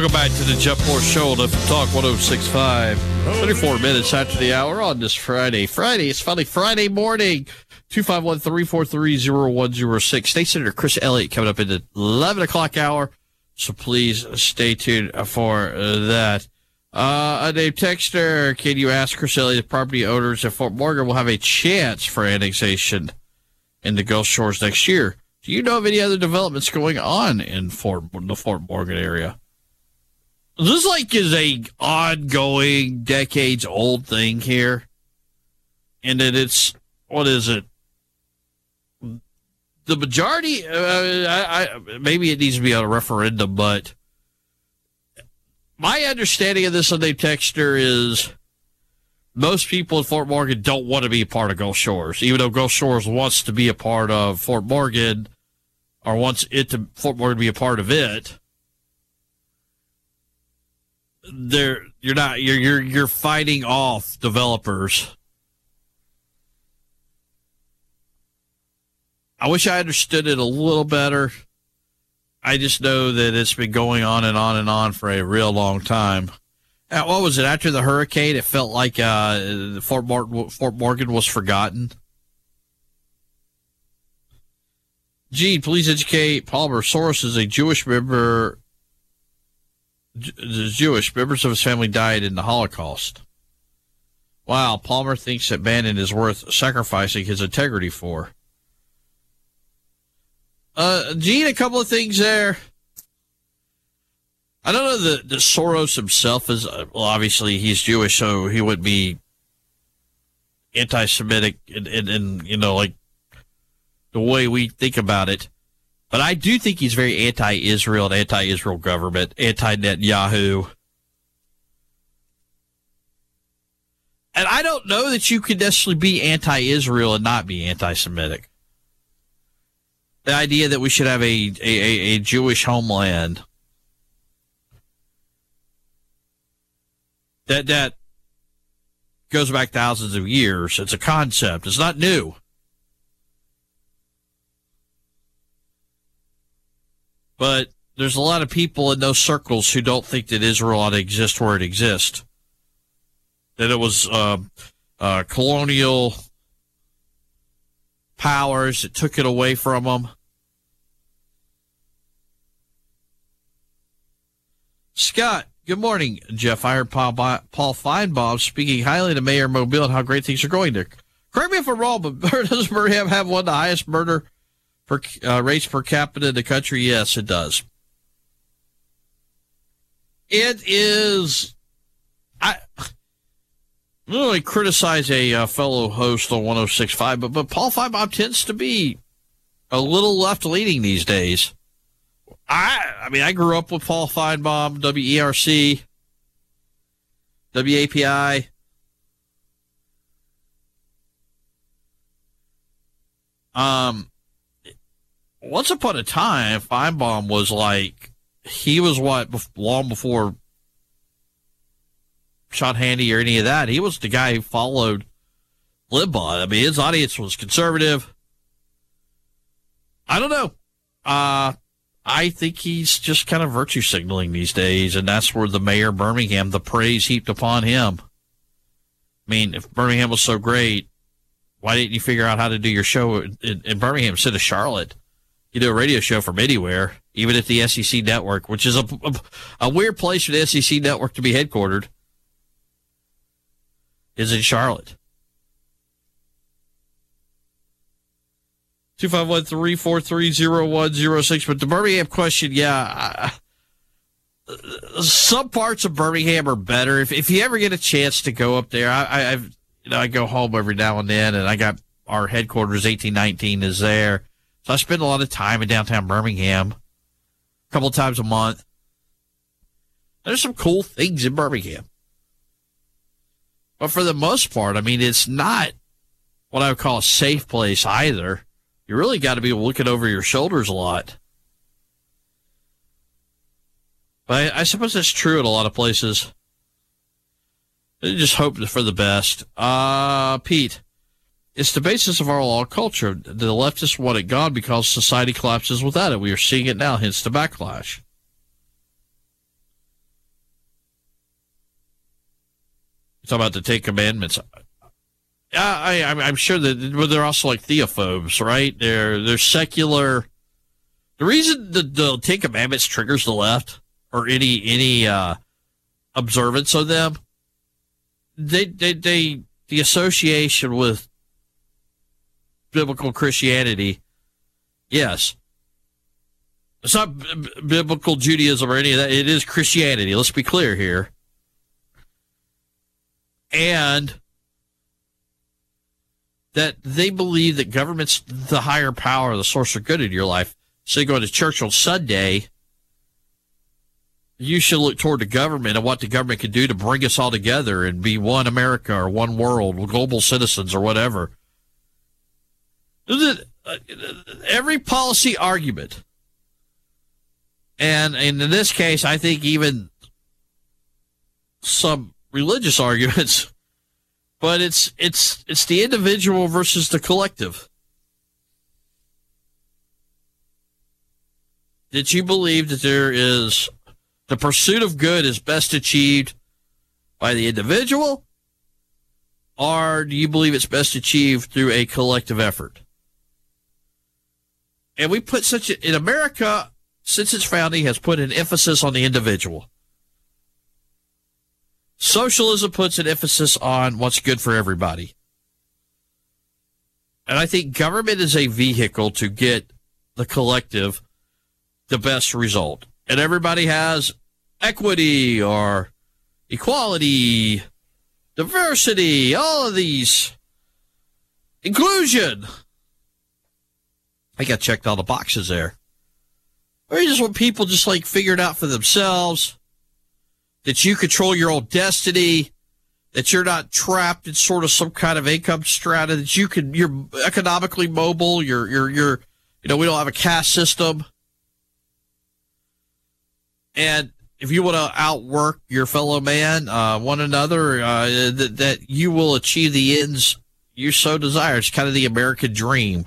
Welcome back to the Jeff Moore Show on Talk 106.5. 34 minutes after the hour on this Friday. It's finally Friday morning. 251-343-0106. State Senator Chris Elliott coming up in the 11 o'clock hour. So please stay tuned for that. Dave Texter, can you ask Chris Elliott if property owners at Fort Morgan will have a chance for annexation in the Gulf Shores next year? Do you know of any other developments going on in the Fort Morgan area? This is a ongoing, decades-old thing here. And that it's, what is it? The majority, maybe it needs to be on a referendum, but my understanding of this on Dave Texter is most people in Fort Morgan don't want to be a part of Gulf Shores, even though Gulf Shores wants to be a part of Fort Morgan or wants Fort Morgan to be a part of it. You're fighting off developers. I wish I understood it a little better. I just know that it's been going on and on and on for a real long time. What was it? After the hurricane, it felt like Fort Morgan was forgotten. Gene, please educate Palmer. Soros is a Jewish member. Members of his family died in the Holocaust. Wow, Palmer thinks that Bannon is worth sacrificing his integrity for. Gene, a couple of things there. I don't know that Soros himself is, well, obviously he's Jewish, so he would be anti-Semitic in like the way we think about it. But I do think he's very anti-Israel and anti-Israel government, anti-Netanyahu. And I don't know that you could necessarily be anti-Israel and not be anti-Semitic. The idea that we should have a Jewish homeland, that goes back thousands of years. It's a concept. It's not new. But there's a lot of people in those circles who don't think that Israel ought to exist where it exists. That it was colonial powers that took it away from them. Scott, good morning, Jeff. I heard Paul Feinbaum speaking highly to Mayor Mobile and how great things are going there. Correct me if I'm wrong, but does Birmingham have one of the highest murder rates per capita in the country? Yes, it does. It is. I don't really criticize a fellow host on 106.5, but Paul Feinbaum tends to be a little left-leaning these days. I mean, I grew up with Paul Feinbaum, WERC, WAPI. Once upon a time, Feinbaum was long before Sean Hannity or any of that. He was the guy who followed Limbaugh. I mean, his audience was conservative. I don't know. I think he's just kind of virtue signaling these days, and that's where the mayor of Birmingham, the praise heaped upon him. I mean, if Birmingham was so great, why didn't you figure out how to do your show in Birmingham instead of Charlotte? You do a radio show from anywhere, even at the SEC network, which is a weird place for the SEC network to be headquartered, is in Charlotte. 251-343-0106. But the Birmingham question, some parts of Birmingham are better. If you ever get a chance to go up there, I go home every now and then, and I got our headquarters, 1819, is there. So I spend a lot of time in downtown Birmingham, a couple of times a month. There's some cool things in Birmingham. But for the most part, I mean, it's not what I would call a safe place either. You really got to be looking over your shoulders a lot. But I suppose that's true in a lot of places. I just hope for the best. Pete, it's the basis of our law culture. The leftists want it gone because society collapses without it. We are seeing it now, hence the backlash. Talk about the Ten Commandments. I'm sure that well, they're also like theophobes, right? They're secular. The reason the Ten Commandments triggers the left or any observance of them, the association with biblical Christianity, yes. It's not biblical Judaism or any of that. It is Christianity. Let's be clear here. And that they believe that government's the higher power, the source of good in your life. So you go to church on Sunday, you should look toward the government and what the government can do to bring us all together and be one America or one world, global citizens or whatever. Every policy argument, and in this case, I think even some religious arguments, but it's the individual versus the collective. Did you believe that there is the pursuit of good is best achieved by the individual, or do you believe it's best achieved through a collective effort? And we put in America, since its founding, has put an emphasis on the individual. Socialism puts an emphasis on what's good for everybody. And I think government is a vehicle to get the collective the best result. And everybody has equity or equality, diversity, all of these. Inclusion. I got checked all the boxes there. Or you just want people just like figure it out for themselves, that you control your own destiny, that you're not trapped in sort of some kind of income strata, that you're economically mobile, we don't have a caste system. And if you want to outwork your fellow man, one another, that you will achieve the ends you so desire. It's kind of the American dream.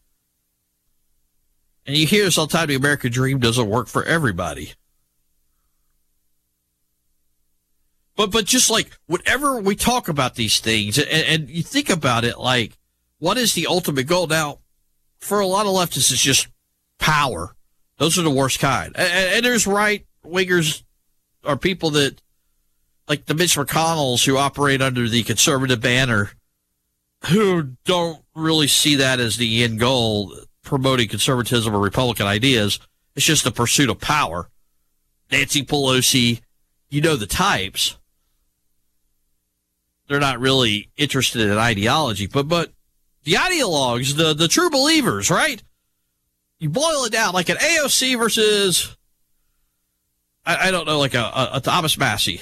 And you hear this all the time, the American dream doesn't work for everybody. But just like whenever we talk about these things, and you think about it, like, what is the ultimate goal? Now, for a lot of leftists, it's just power. Those are the worst kind. And there's right-wingers or people that, like the Mitch McConnells who operate under the conservative banner, who don't really see that as the end goal, promoting conservatism or Republican ideas. It's just the pursuit of power. Nancy Pelosi, the types. They're not really interested in ideology, but the ideologues, the true believers, right? You boil it down like an AOC versus, I don't know, like a Thomas Massey.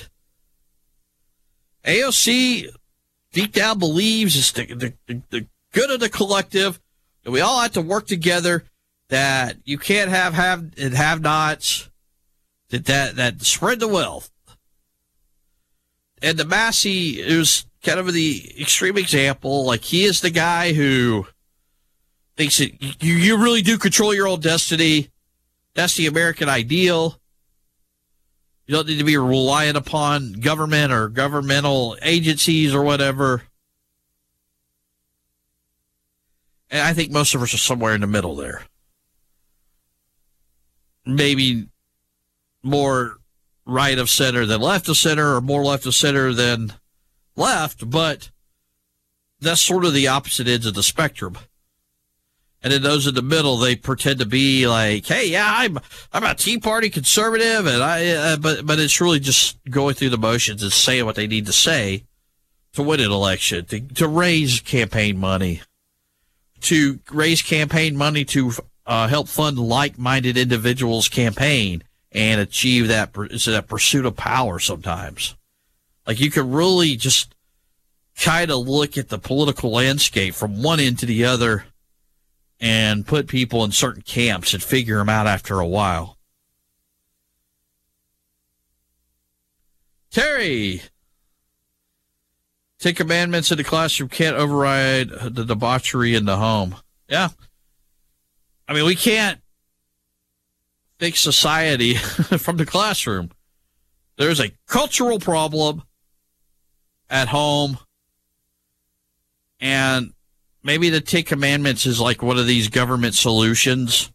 AOC deep down believes it's the good of the collective, that we all have to work together, that you can't have nots, that spread the wealth. And the Massey is kind of the extreme example. Like, he is the guy who thinks that you really do control your own destiny. That's the American ideal. You don't need to be reliant upon government or governmental agencies or whatever. And I think most of us are somewhere in the middle there. Maybe more right of center than left of center, or more left of center than left, but that's sort of the opposite ends of the spectrum. And then those in the middle, they pretend to be like, hey, yeah, I'm a Tea Party conservative, and but it's really just going through the motions and saying what they need to say to win an election, to raise campaign money, to help fund like-minded individuals' campaign and achieve that pursuit of power sometimes. Like, you can really just kind of look at the political landscape from one end to the other and put people in certain camps and figure them out after a while. Terry, Ten Commandments in the classroom can't override the debauchery in the home. Yeah. I mean, we can't fix society from the classroom. There's a cultural problem at home, and maybe the Ten Commandments is like one of these government solutions.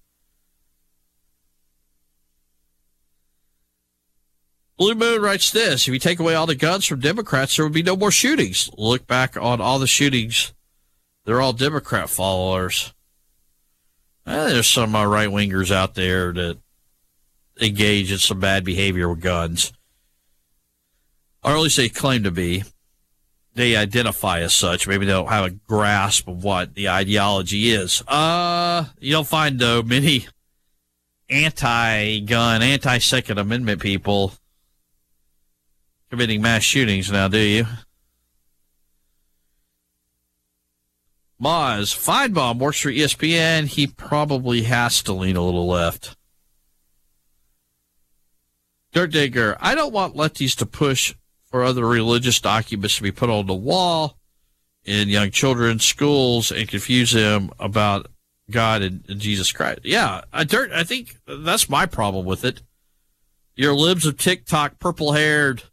Blue Moon writes this: if you take away all the guns from Democrats, there would be no more shootings. Look back on all the shootings. They're all Democrat followers. There's some right-wingers out there that engage in some bad behavior with guns. Or at least they claim to be. They identify as such. Maybe they don't have a grasp of what the ideology is. You don't find, though, many anti-gun, anti-Second Amendment people committing mass shootings now, do you? Moz, Feinbaum works for ESPN. He probably has to lean a little left. Dirt Digger, I don't want lefties to push for other religious documents to be put on the wall in young children's schools and confuse them about God and Jesus Christ. Yeah, Dirt, I think that's my problem with it. Your libs of TikTok, purple-haired,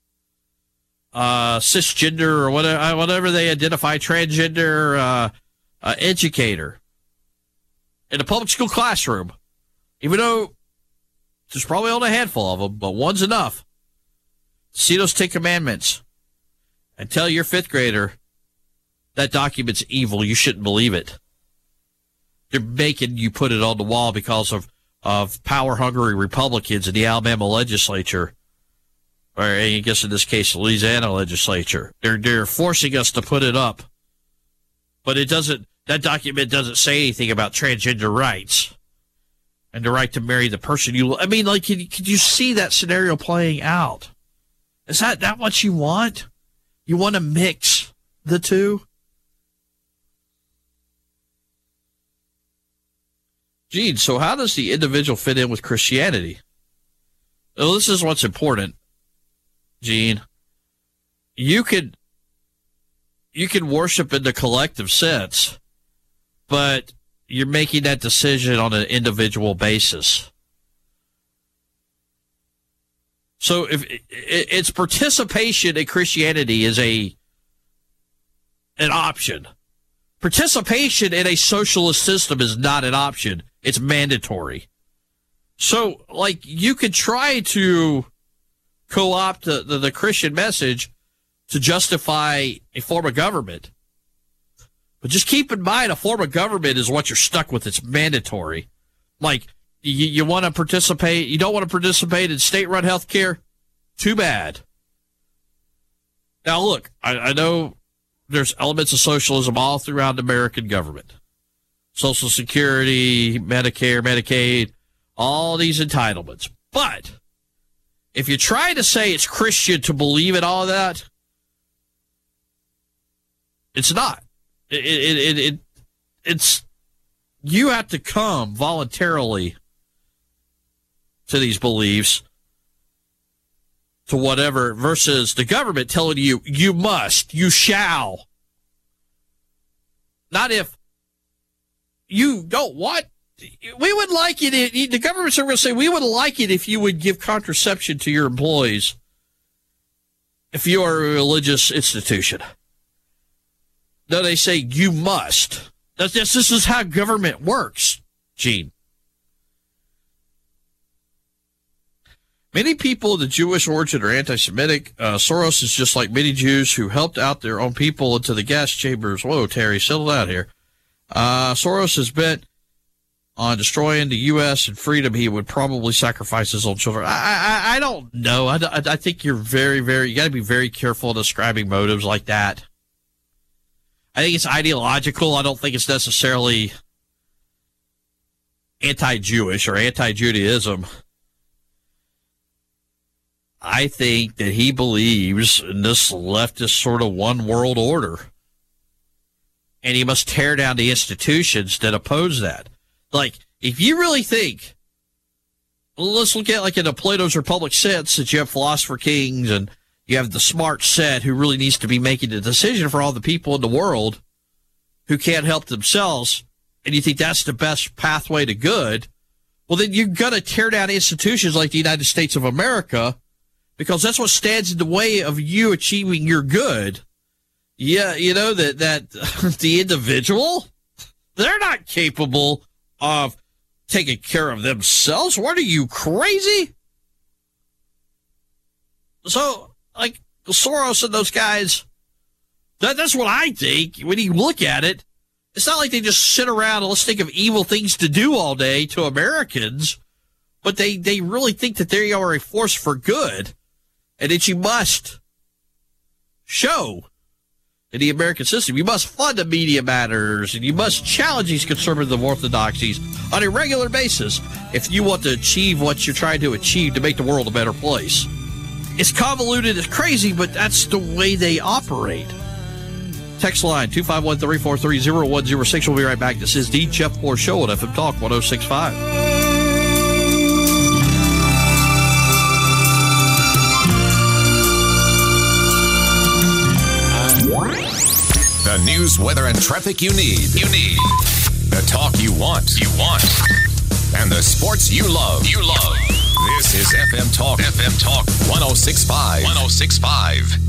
cisgender, or whatever they identify, transgender educator in a public school classroom, even though there's probably only a handful of them, but one's enough. See those Ten Commandments and tell your fifth grader that document's evil. You shouldn't believe it. They're making you put it on the wall because of power-hungry Republicans in the Alabama legislature, or I guess in this case, the Louisiana legislature. They're forcing us to put it up. But that document doesn't say anything about transgender rights and the right to marry the person you love. I mean, like, could you see that scenario playing out? Is that what you want? You want to mix the two? Gene, so how does the individual fit in with Christianity? Well, this is what's important, Gene. You can worship in the collective sense, but you're making that decision on an individual basis. So if its participation in Christianity is an option. Participation in a socialist system is not an option. It's mandatory. So, like, you could try to co-opt the Christian message to justify a form of government. But just keep in mind, a form of government is what you're stuck with. It's mandatory. Like, you want to participate, you don't want to participate in state-run health care? Too bad. Now, look, I know there's elements of socialism all throughout the American government. Social Security, Medicare, Medicaid, all these entitlements. But if you try to say it's Christian to believe in all of that, it's not. It's you have to come voluntarily to these beliefs, to whatever, versus the government telling you, you must, you shall. Not if you don't want. We would like it. The government's going to say, we would like it if you would give contraception to your employees if you are a religious institution. No, they say you must. This is how government works, Gene. Many people of the Jewish origin are anti-Semitic. Soros is just like many Jews who helped out their own people into the gas chambers. Whoa, Terry, settle down here. Soros is bent on destroying the U.S. and freedom. He would probably sacrifice his own children. I don't know. I think you're you got to be very careful describing motives like that. I think it's ideological. I don't think it's necessarily anti-Jewish or anti-Judaism. I think that he believes in this leftist sort of one world order. And he must tear down the institutions that oppose that. Like, if you really think, let's look at like in a Plato's Republic sense, that you have philosopher kings and you have the smart set who really needs to be making the decision for all the people in the world who can't help themselves, and you think that's the best pathway to good, well, then you're going to tear down institutions like the United States of America because that's what stands in the way of you achieving your good. Yeah, you know, that the individual, they're not capable of taking care of themselves. What are you, crazy? So, like, Soros and those guys, that's what I think. When you look at it, it's not like they just sit around and let's think of evil things to do all day to Americans, but they really think that they are a force for good and that you must show in the American system. You must fund the media matters, and you must challenge these conservative orthodoxies on a regular basis if you want to achieve what you're trying to achieve to make the world a better place. It's convoluted, it's crazy, but that's the way they operate. Text line 251-343-0106. We'll be right back. This is the Jeff Moore Show on FM Talk 106.5. The news, weather, and traffic you need. The talk you want. And the sports you love. This is FM Talk 106.5.